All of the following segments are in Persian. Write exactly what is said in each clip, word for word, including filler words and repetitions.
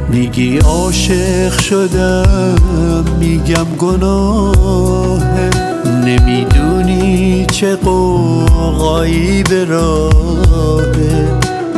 میگی عاشق شدم، میگم گناهه. نمیدونی چه قوقایی به راهه،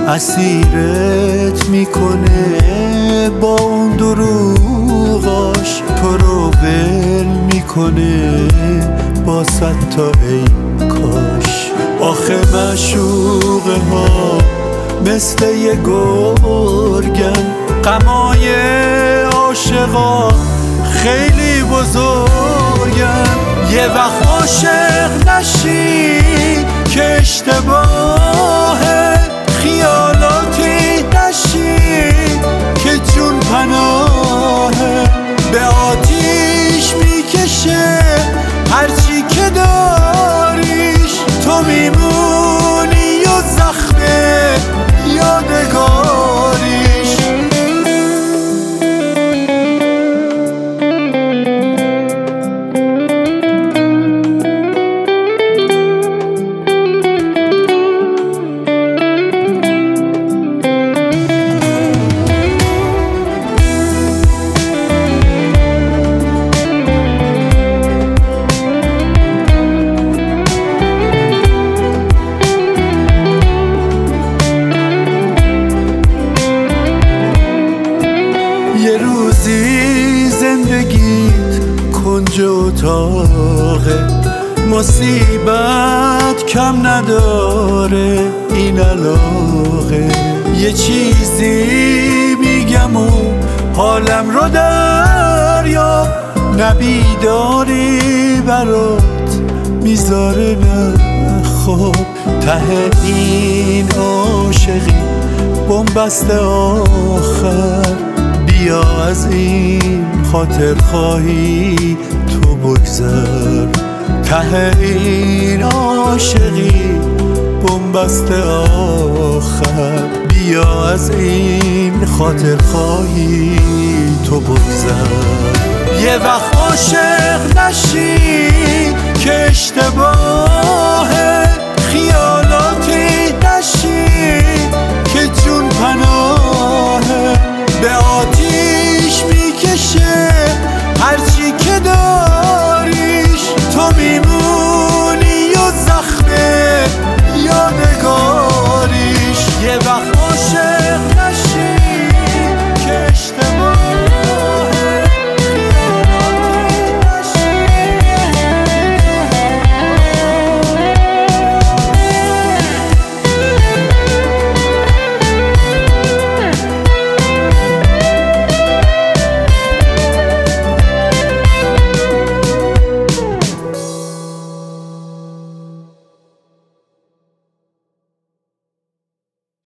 اسیرت میکنه با اون دروغاش، تو رو ول میکنه با صد تا ای کاش. آخه معشوقه ها مثل یه گرگن، غمای عاشقا خیلی بزرگن. یه وقت عاشق نشی که اشتباهه، خیالاتی نشی که جون پناهه. به آتیش میکشه هرچی که داریش، تو میمونی و زخم یادگاریش. یه روزی زندگیت کنج اتاقه، مصیبت کم نداره این علاقه. یه چیزی میگم و حالم رو دریا، نبیداری برات میذاره نه خواب. ته این عاشقی بنبست آخر، بیا از این خاطر خواهی تو بگذر. ته این عاشقی بنبست آخر، بیا از این خاطر خواهی تو بگذر. یه وقت عاشق نشی که اشتباهه، خیال